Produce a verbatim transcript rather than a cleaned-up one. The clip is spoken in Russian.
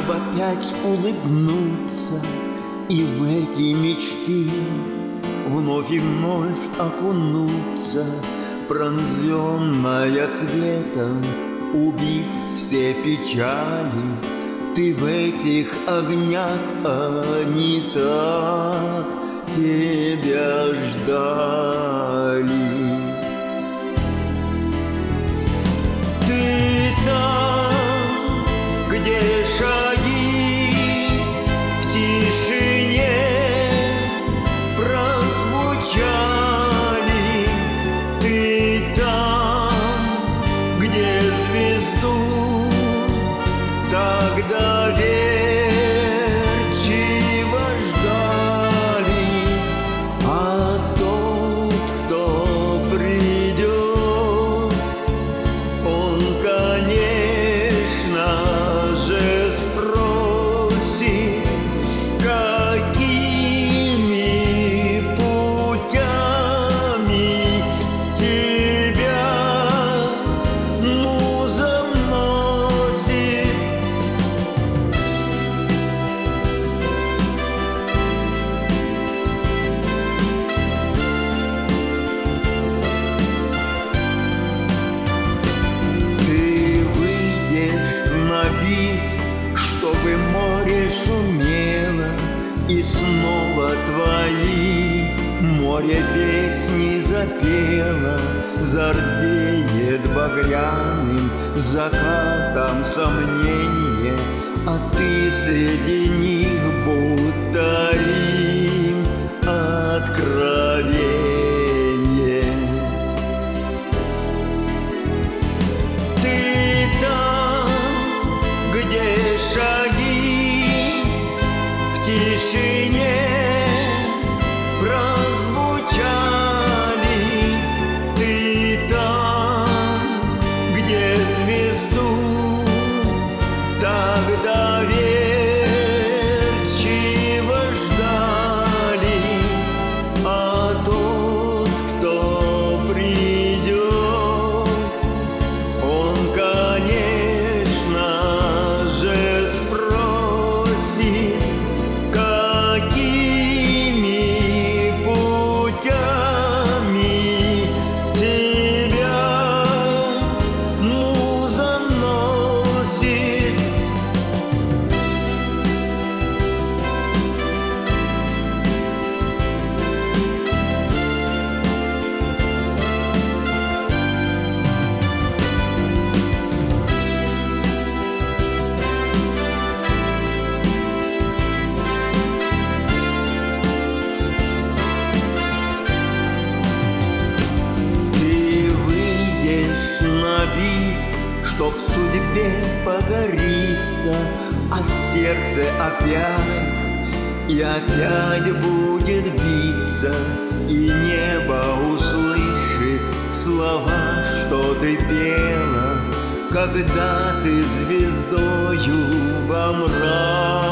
Чтоб опять улыбнуться и в эти мечты вновь и вновь окунуться, пронзенная светом, убив все печали. Ты в этих огнях, они так тебя ждали. Ты там, где шаги в тишине прозвучали. Ты там, где звезду тогда доверчиво ждали. А тот, кто придет, он, конечно же, спросит, какими путями тебя муза носит. Ты выйдешь на бис, чтобы море шумело, и снова твои море песни запело. Зардеет багряным закатом сомнение, а ты среди них будто им откровенье. Ты там, где шаги в тишине прозвучали. Ты там, где звезду тогда доверчиво ждали. А тот, кто придет, он, конечно же, спросит, какими путями тебя муза носит. Ты выйдешь на бис, чтоб судьбе покориться, а сердце опять и опять будет биться, и небо услышит слова, что ты пела, когда ты звездою во мрак